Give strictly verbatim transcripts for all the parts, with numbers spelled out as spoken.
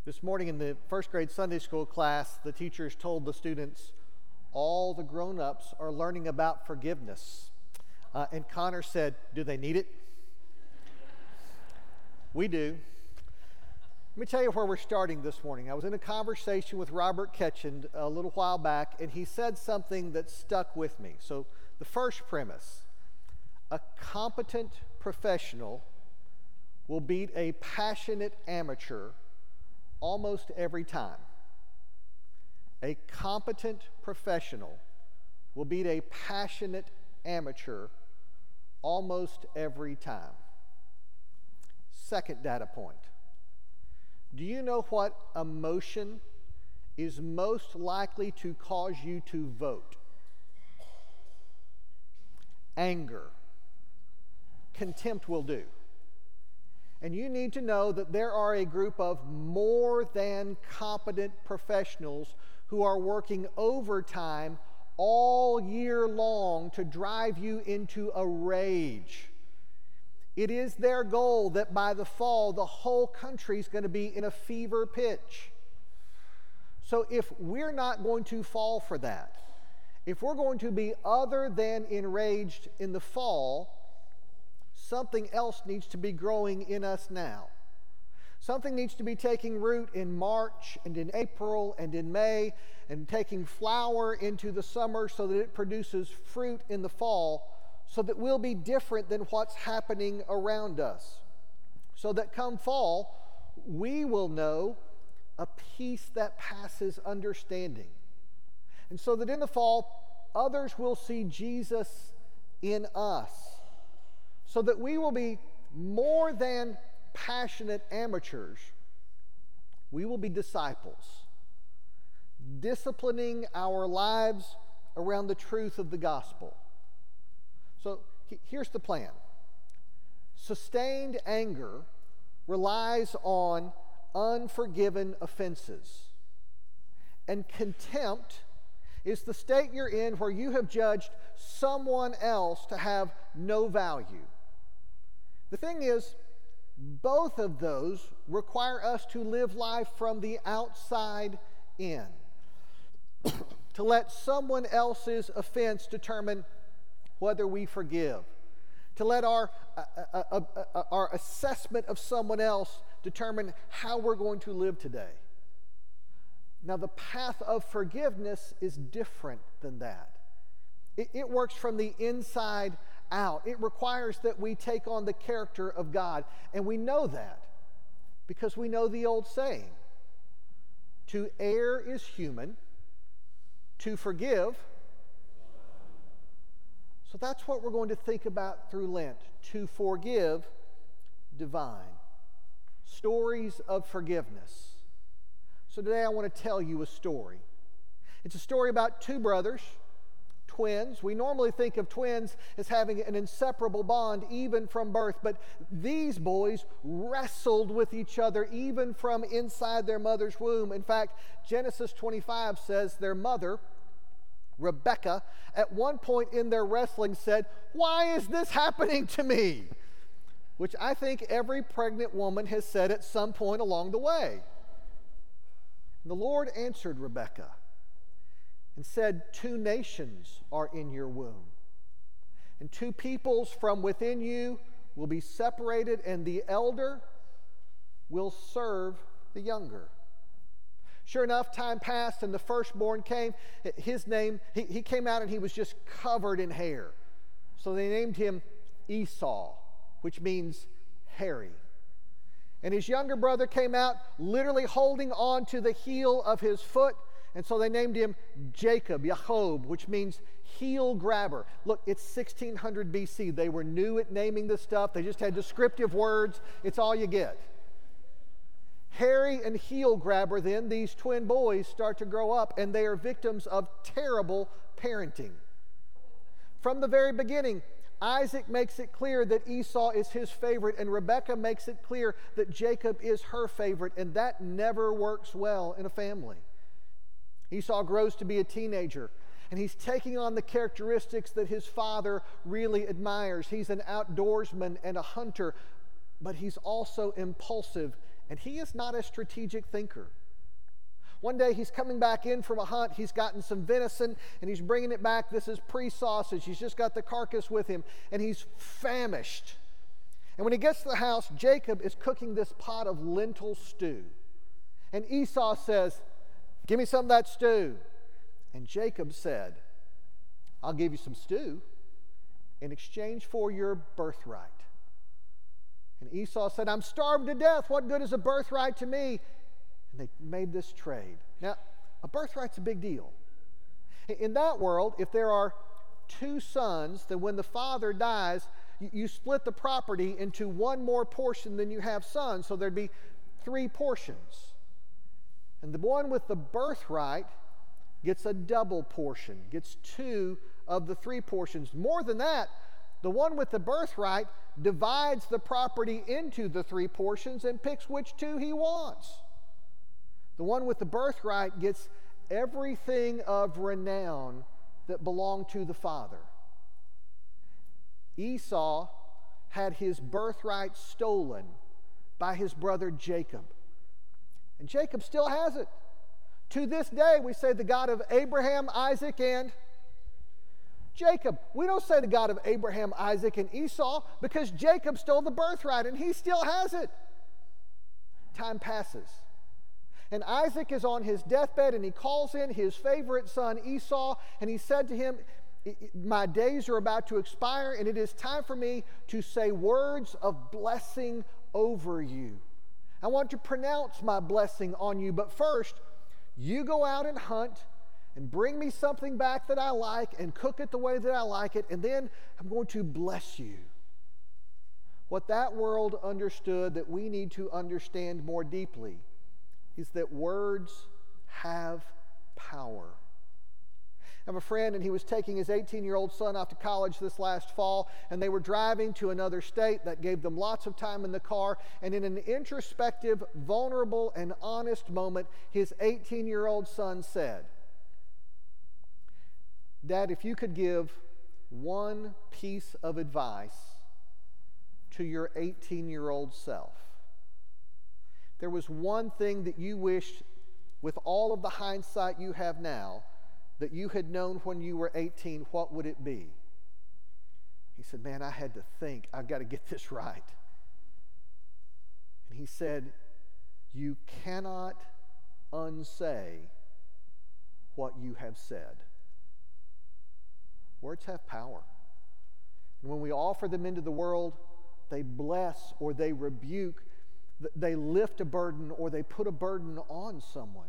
This morning in the first grade Sunday school class, the teachers told the students, all the grown-ups are learning about forgiveness. Uh, and Connor said, do they need it? We do. Let me tell you where we're starting this morning. I was in a conversation with Robert Ketchend a little while back, and he said something that stuck with me. So the first premise, a competent professional will beat a passionate amateur almost every time. A competent professional will beat a passionate amateur almost every time. Second data point. Do you know what emotion is most likely to cause you to vote? Anger. Contempt will do. And you need to know that there are a group of more than competent professionals who are working overtime all year long to drive you into a rage. It is their goal that by the fall, the whole country is going to be in a fever pitch. So if we're not going to fall for that, if we're going to be other than enraged in the fall, something else needs to be growing in us now. Something needs to be taking root in March and in April and in May and taking flower into the summer so that it produces fruit in the fall, so that we'll be different than what's happening around us. So that come fall, we will know a peace that passes understanding. And so that in the fall, others will see Jesus in us. So that we will be more than passionate amateurs. We will be disciples, disciplining our lives around the truth of the gospel. So here's the plan. Sustained anger relies on unforgiven offenses. And contempt is the state you're in where you have judged someone else to have no value. The thing is, both of those require us to live life from the outside in. To let someone else's offense determine whether we forgive. To let our, uh, uh, uh, uh, our assessment of someone else determine how we're going to live today. Now, the path of forgiveness is different than that. It, it works from the inside out. It requires that we take on the character of God. And we know that because we know the old saying, to err is human, to forgive. So that's what we're going to think about through Lent. To forgive, divine. Stories of forgiveness. So today I want to tell you a story. It's a story about two brothers, twins. We normally think of twins as having an inseparable bond even from birth, but these boys wrestled with each other even from inside their mother's womb. In fact, Genesis twenty-five says their mother, Rebecca, at one point in their wrestling said, "Why is this happening to me?" Which I think every pregnant woman has said at some point along the way. And the Lord answered Rebecca and said, two nations are in your womb, and two peoples from within you will be separated, and the elder will serve the younger. Sure enough, time passed, and the firstborn came. His name, he, he came out and he was just covered in hair. So they named him Esau, which means hairy. And his younger brother came out literally holding on to the heel of his foot. And so they named him Jacob, Jacob, which means heel grabber. Look, it's sixteen hundred B C. They were new at naming this stuff. They just had descriptive words. It's all you get. Hairy and heel grabber, then, these twin boys start to grow up, and they are victims of terrible parenting. From the very beginning, Isaac makes it clear that Esau is his favorite, and Rebekah makes it clear that Jacob is her favorite, and that never works well in a family. Esau grows to be a teenager, and he's taking on the characteristics that his father really admires. He's an outdoorsman and a hunter, but he's also impulsive and he is not a strategic thinker. One day he's coming back in from a hunt. He's gotten some venison and he's bringing it back. This is pre-sausage. He's just got the carcass with him and he's famished. And when he gets to the house, Jacob is cooking this pot of lentil stew. And Esau says, "Give me some of that stew." And Jacob said, "I'll give you some stew in exchange for your birthright." And Esau said, "I'm starved to death. What good is a birthright to me?" And they made this trade. Now, a birthright's a big deal. In that world, if there are two sons, then when the father dies, you, you split the property into one more portion than you have sons, so there'd be three portions. And the one with the birthright gets a double portion, gets two of the three portions. More than that, the one with the birthright divides the property into the three portions and picks which two he wants. The one with the birthright gets everything of renown that belonged to the father. Esau had his birthright stolen by his brother Jacob. And Jacob still has it. To this day, we say the God of Abraham, Isaac, and Jacob. We don't say the God of Abraham, Isaac, and Esau because Jacob stole the birthright and he still has it. Time passes. And Isaac is on his deathbed and he calls in his favorite son Esau and he said to him, "My days are about to expire and it is time for me to say words of blessing over you. I want to pronounce my blessing on you, but first, you go out and hunt and bring me something back that I like and cook it the way that I like it, and then I'm going to bless you." What that world understood that we need to understand more deeply is that words have power. I have a friend, and he was taking his eighteen-year-old son off to college this last fall, and they were driving to another state. That gave them lots of time in the car, and in an introspective, vulnerable, and honest moment, his eighteen-year-old son said, "Dad, if you could give one piece of advice to your eighteen-year-old self, there was one thing that you wished, with all of the hindsight you have now, that you had known when you were eighteen, what would it be?" He said, "Man, I had to think. I've got to get this right." And he said, "You cannot unsay what you have said." Words have power. And when we offer them into the world, they bless or they rebuke. They lift a burden or they put a burden on someone.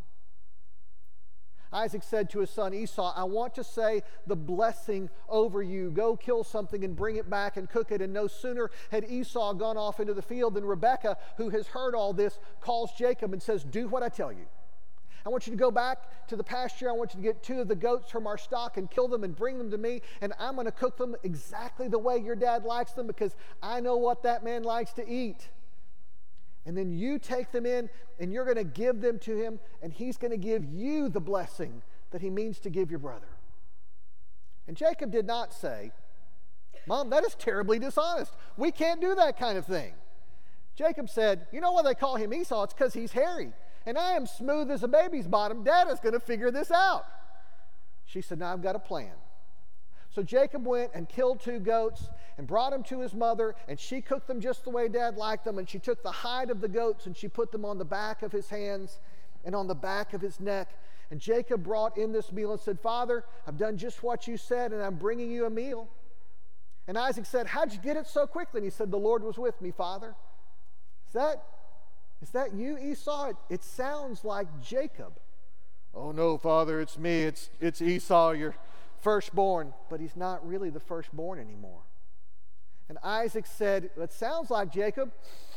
Isaac said to his son Esau, "I want to say the blessing over you. Go kill something and bring it back and cook it." And no sooner had Esau gone off into the field than Rebekah, who has heard all this, calls Jacob and says, "Do what I tell you. I want you to go back to the pasture. I want you to get two of the goats from our stock and kill them and bring them to me. And I'm going to cook them exactly the way your dad likes them because I know what that man likes to eat. And then you take them in and you're going to give them to him and he's going to give you the blessing that he means to give your brother." And Jacob did not say, "Mom, that is terribly dishonest. We can't do that kind of thing." Jacob said, "You know why they call him Esau? It's because he's hairy. And I am smooth as a baby's bottom. Dad is going to figure this out." She said, "Now I've got a plan." So Jacob went and killed two goats and brought them to his mother, and she cooked them just the way Dad liked them, and she took the hide of the goats and she put them on the back of his hands and on the back of his neck. And Jacob brought in this meal and said, "Father, I've done just what you said, and I'm bringing you a meal." And Isaac said, "How'd you get it so quickly?" And he said, "The Lord was with me, Father." Is that, is that you, Esau? It, it sounds like Jacob. "Oh no, Father, it's me. It's, it's Esau, your firstborn." But he's not really the firstborn anymore. And Isaac said, "It sounds like Jacob,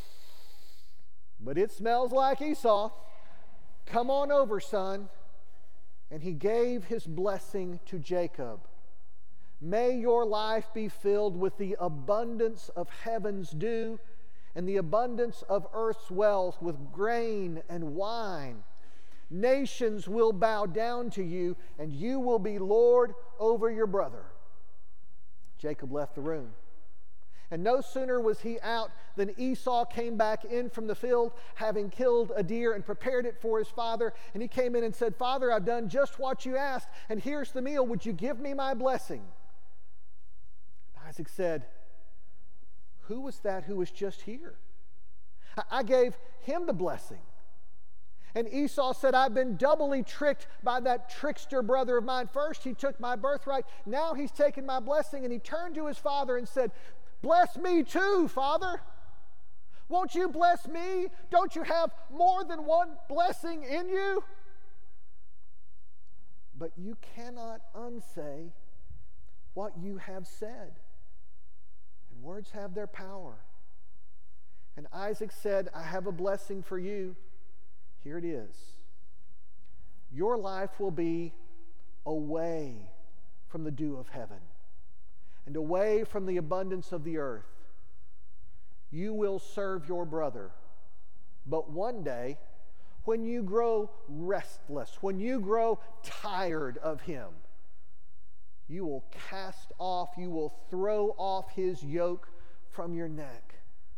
but it smells like Esau. Come on over, son." And he gave his blessing to Jacob. "May your life be filled with the abundance of heaven's dew and the abundance of earth's wealth with grain and wine. Nations will bow down to you, and you will be Lord over your brother." Jacob left the room. And no sooner was he out than Esau came back in from the field, having killed a deer and prepared it for his father. And he came in and said, "Father, I've done just what you asked, and here's the meal. Would you give me my blessing?" Isaac said, "Who was that who was just here? I gave him the blessing." And Esau said, "I've been doubly tricked by that trickster brother of mine. First, he took my birthright. Now he's taken my blessing." And he turned to his father and said, "Bless me too, Father. Won't you bless me? Don't you have more than one blessing in you?" But you cannot unsay what you have said. And words have their power. And Isaac said, "I have a blessing for you. Here it is. Your life will be away from the dew of heaven and away from the abundance of the earth. You will serve your brother. But one day, when you grow restless, when you grow tired of him, you will cast off, you will throw off his yoke from your neck."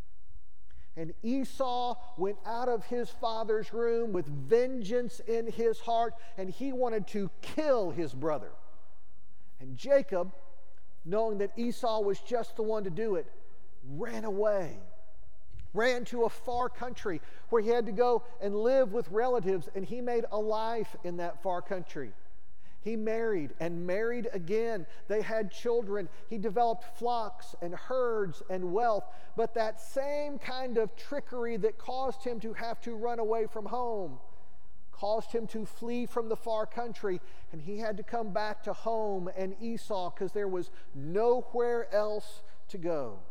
And Esau went out of his father's room with vengeance in his heart, and he wanted to kill his brother. And Jacob, knowing that Esau was just the one to do it, ran away, ran to a far country where he had to go and live with relatives, and he made a life in that far country. He married and married again. They had children. He developed flocks and herds and wealth. But that same kind of trickery that caused him to have to run away from home caused him to flee from the far country, and he had to come back to home and Esau because there was nowhere else to go.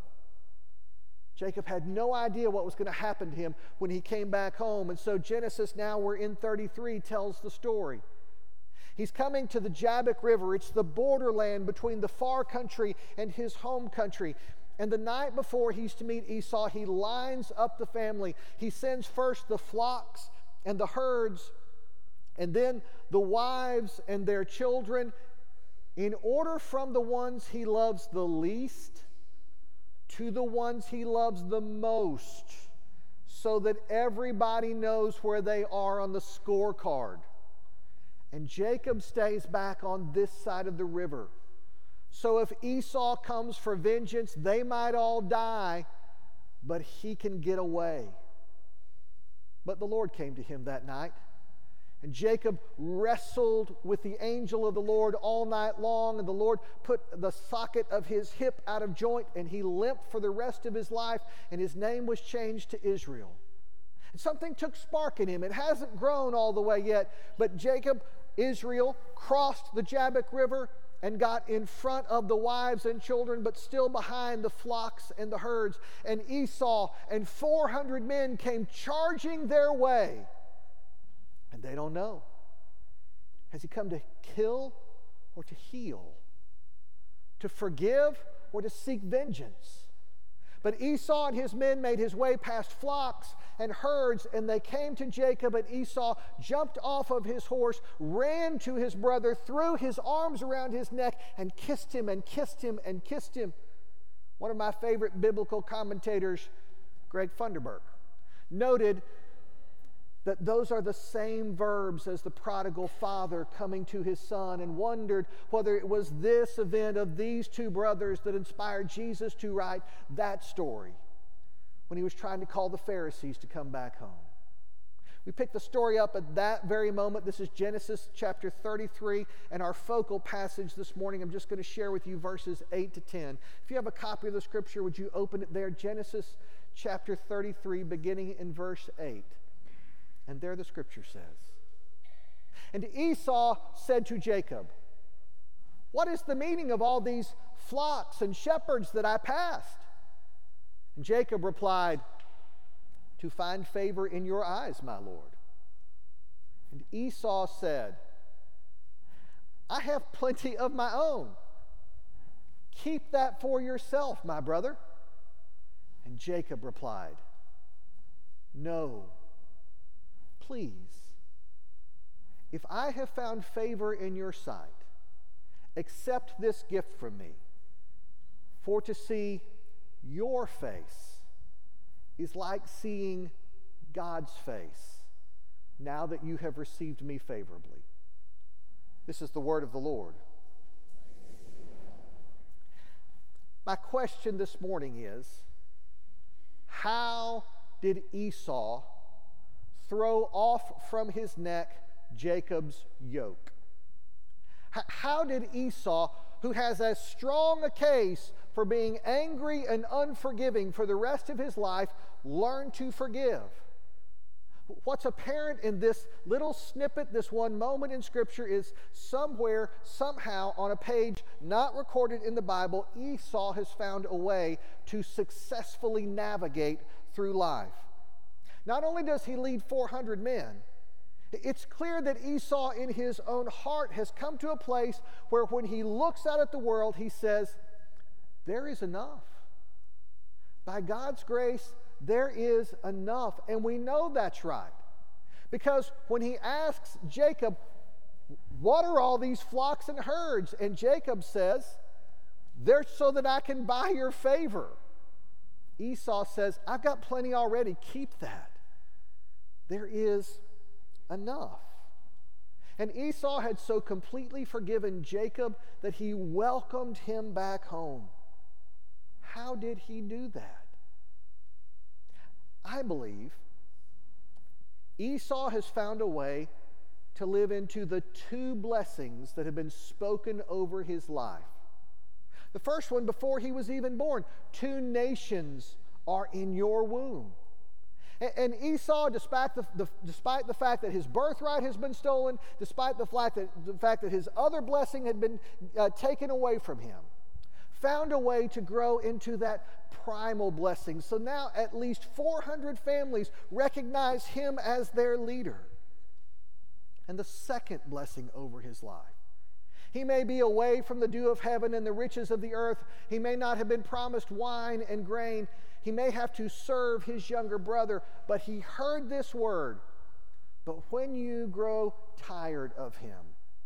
Jacob had no idea what was going to happen to him when he came back home. And so Genesis, now we're in thirty-three, tells the story. He's coming to the Jabbok River. It's the borderland between the far country and his home country. And the night before he's to meet Esau, he lines up the family. He sends first the flocks and the herds, and then the wives and their children, in order from the ones he loves the least to the ones he loves the most, so that everybody knows where they are on the scorecard. And Jacob stays back on this side of the river. So if Esau comes for vengeance, they might all die, but he can get away. But the Lord came to him that night, and Jacob wrestled with the angel of the Lord all night long, and the Lord put the socket of his hip out of joint, and he limped for the rest of his life, and his name was changed to Israel. And something took spark in him. It hasn't grown all the way yet, but Jacob, Israel, crossed the Jabbok River and got in front of the wives and children, but still behind the flocks and the herds. And Esau and four hundred men came charging their way. And they don't know. Has he come to kill or to heal? To forgive or to seek vengeance? But Esau and his men made his way past flocks and herds, and they came to Jacob, and Esau jumped off of his horse, ran to his brother, threw his arms around his neck, and kissed him and kissed him and kissed him. One of my favorite biblical commentators, Greg Funderburk, noted that those are the same verbs as the prodigal father coming to his son, and wondered whether it was this event of these two brothers that inspired Jesus to write that story when he was trying to call the Pharisees to come back home. We pick the story up at that very moment. This is Genesis chapter thirty-three, and our focal passage this morning, I'm just going to share with you verses eight to ten. If you have a copy of the scripture, would you open it there? Genesis chapter thirty-three, beginning in verse eight. And there the scripture says, "And Esau said to Jacob, 'What is the meaning of all these flocks and shepherds that I passed?' And Jacob replied, 'To find favor in your eyes, my lord.' And Esau said, 'I have plenty of my own. Keep that for yourself, my brother.' And Jacob replied, 'No, please, if I have found favor in your sight, accept this gift from me, for to see your face is like seeing God's face now that you have received me favorably. This is the word of the Lord. My question this morning is, how did Esau throw off from his neck Jacob's yoke? H- how did Esau, who has as strong a case for being angry and unforgiving for the rest of his life, learn to forgive? What's apparent in this little snippet, this one moment in Scripture, is somewhere, somehow, on a page not recorded in the Bible, Esau has found a way to successfully navigate through life. Not only does he lead four hundred men, it's clear that Esau in his own heart has come to a place where when he looks out at the world, he says, there is enough. By God's grace, there is enough. And we know that's right. Because when he asks Jacob, what are all these flocks and herds? And Jacob says, they're so that I can buy your favor. Esau says, I've got plenty already. Keep that. There is enough. And Esau had so completely forgiven Jacob that he welcomed him back home. How did he do that? I believe Esau has found a way to live into the two blessings that have been spoken over his life. The first one, before he was even born, two nations are in your womb. And Esau, despite the, the, despite the fact that his birthright has been stolen, despite the fact that, the fact that his other blessing had been uh, taken away from him, found a way to grow into that primal blessing. So now at least four hundred families recognize him as their leader. And the second blessing over his life. He may be away from the dew of heaven and the riches of the earth. He may not have been promised wine and grain. He may have to serve his younger brother, but he heard this word. But when you grow tired of him,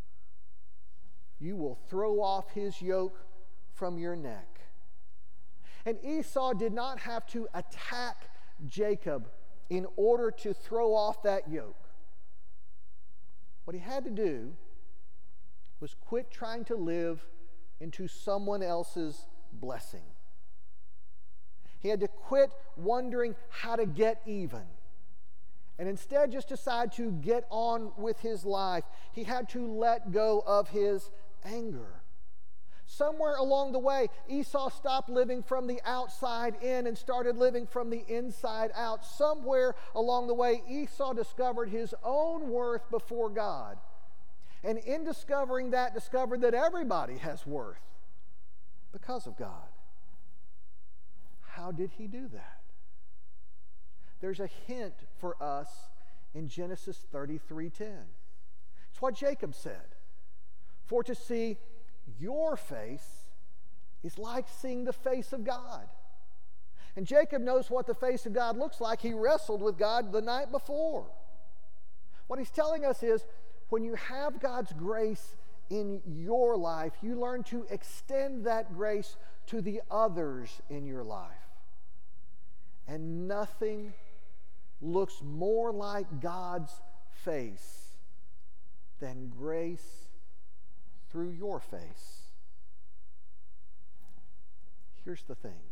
you will throw off his yoke from your neck. And Esau did not have to attack Jacob in order to throw off that yoke. What he had to do was quit trying to live into someone else's blessing. He had to quit wondering how to get even, and instead just decide to get on with his life. He had to let go of his anger. Somewhere along the way, Esau stopped living from the outside in and started living from the inside out. Somewhere along the way, Esau discovered his own worth before God. And in discovering that, discovered that everybody has worth because of God. How did he do that? There's a hint for us in Genesis thirty-three ten. It's what Jacob said. For to see your face is like seeing the face of God. And Jacob knows what the face of God looks like. He wrestled with God the night before. What he's telling us is, when you have God's grace in your life, you learn to extend that grace to the others in your life. And nothing looks more like God's face than grace through your face. Here's the thing.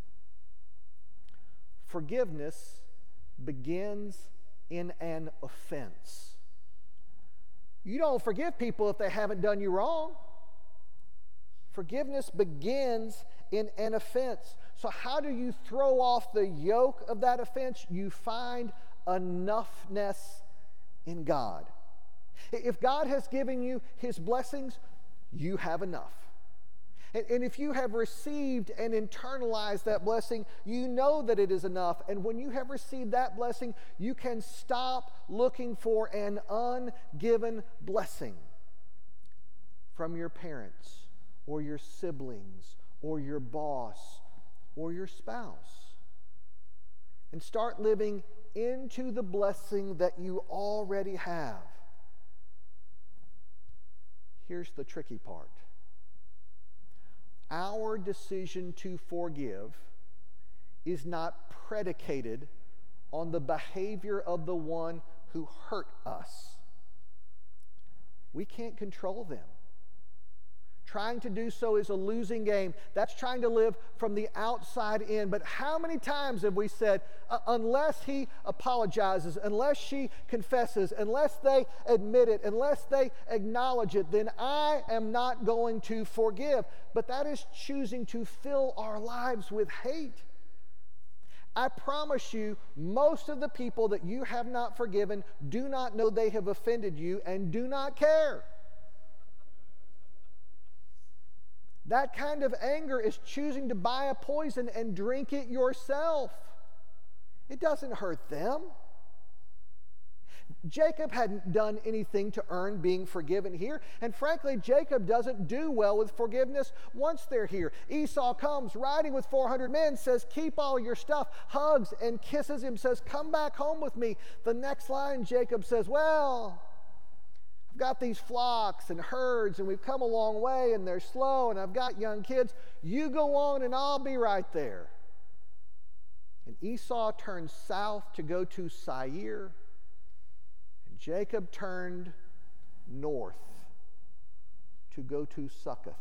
Forgiveness begins in an offense. You don't forgive people if they haven't done you wrong. Forgiveness begins in an offense. So how do you throw off the yoke of that offense? You find enoughness in God. If God has given you his blessings, you have enough. And, and if you have received and internalized that blessing, you know that it is enough. And when you have received that blessing, you can stop looking for an ungiven blessing from your parents or your siblings or your boss or your spouse, and start living into the blessing that you already have. Here's the tricky part. Our decision to forgive is not predicated on the behavior of the one who hurt us. We can't control them. Trying to do so is a losing game. That's trying to live from the outside in. But how many times have we said, uh, unless he apologizes, unless she confesses, unless they admit it, unless they acknowledge it, then I am not going to forgive. But that is choosing to fill our lives with hate. I promise you, most of the people that you have not forgiven do not know they have offended you and do not care. That kind of anger is choosing to buy a poison and drink it yourself. It doesn't hurt them. Jacob hadn't done anything to earn being forgiven here, and frankly, Jacob doesn't do well with forgiveness once they're here. Esau comes riding with four hundred men, says, keep all your stuff, hugs and kisses him, says, come back home with me. The next line, Jacob says, well, I've got these flocks and herds, and we've come a long way, and they're slow, and I've got young kids. You go on, and I'll be right there. And Esau turned south to go to Seir, and Jacob turned north to go to Succoth.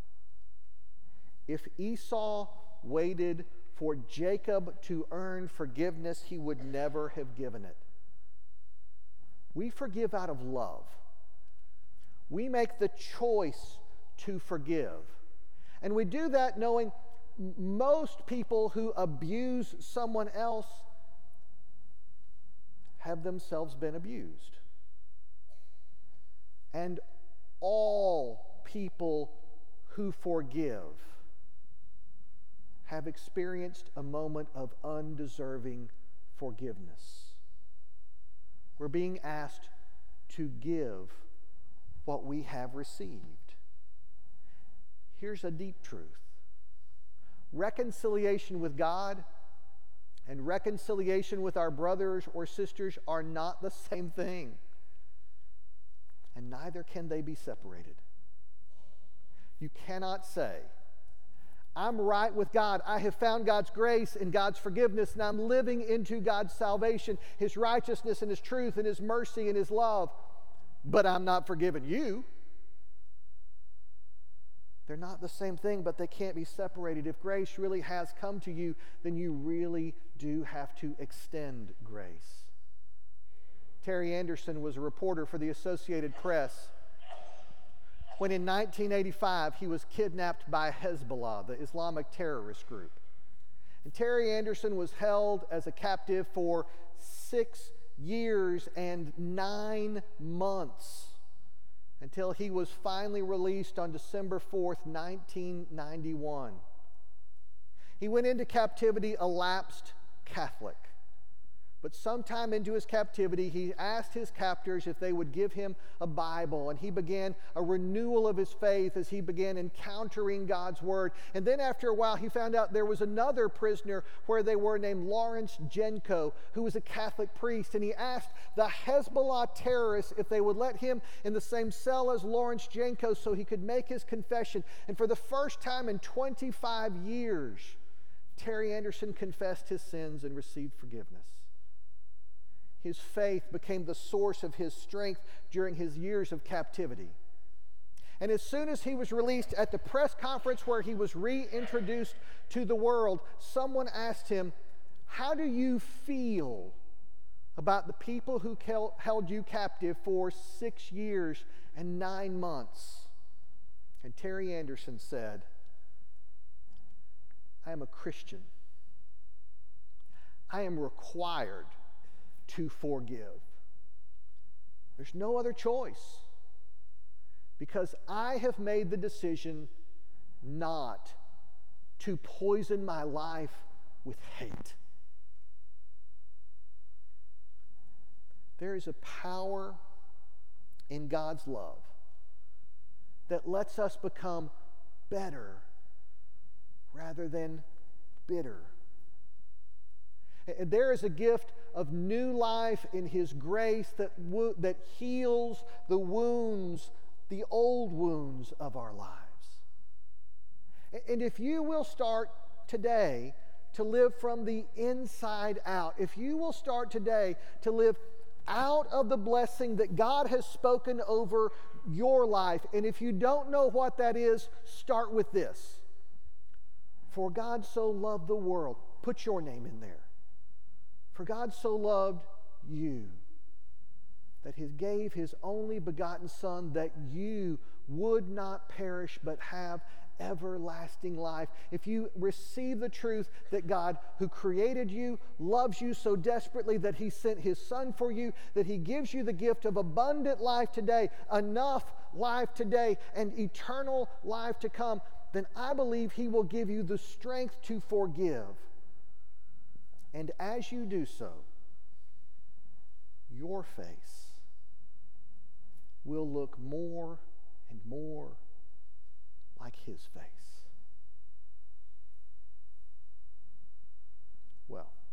If Esau waited for Jacob to earn forgiveness, he would never have given it. We forgive out of love. We make the choice to forgive. And we do that knowing most people who abuse someone else have themselves been abused. And all people who forgive have experienced a moment of undeserving forgiveness. We're being asked to give what we have received. Here's a deep truth. Reconciliation with God and reconciliation with our brothers or sisters are not the same thing. And neither can they be separated. You cannot say, I'm right with God. I have found God's grace and God's forgiveness, and I'm living into God's salvation, His righteousness and His truth and His mercy and His love, but I'm not forgiving you. They're not the same thing, but they can't be separated. If grace really has come to you, then you really do have to extend grace. Terry Anderson was a reporter for the Associated Press when in nineteen eighty-five he was kidnapped by Hezbollah, the Islamic terrorist group. And Terry Anderson was held as a captive for six years and nine months until he was finally released on December fourth, nineteen ninety-one. He went into captivity a lapsed Catholic. But sometime into his captivity, he asked his captors if they would give him a Bible, and he began a renewal of his faith as he began encountering God's Word. And then after a while, he found out there was another prisoner where they were named Lawrence Jenko, who was a Catholic priest, and he asked the Hezbollah terrorists if they would let him in the same cell as Lawrence Jenko so he could make his confession. And for the first time in twenty-five years, Terry Anderson confessed his sins and received forgiveness. His faith became the source of his strength during his years of captivity. And as soon as he was released, at the press conference where he was reintroduced to the world, someone asked him, "How do you feel about the people who held you captive for six years and nine months?" And Terry Anderson said, "I am a Christian. I am required to forgive. There's no other choice, because I have made the decision not to poison my life with hate." There is a power in God's love that lets us become better rather than bitter. And there is a gift of new life in His grace that, wo- that heals the wounds, the old wounds of our lives. And if you will start today to live from the inside out, if you will start today to live out of the blessing that God has spoken over your life, and if you don't know what that is, start with this. For God so loved the world. Put your name in there. For God so loved you that He gave His only begotten Son, that you would not perish but have everlasting life. If you receive the truth that God, who created you, loves you so desperately that He sent His Son for you, that He gives you the gift of abundant life today, enough life today, and eternal life to come, then I believe He will give you the strength to forgive. And as you do so, your face will look more and more like His face. Well,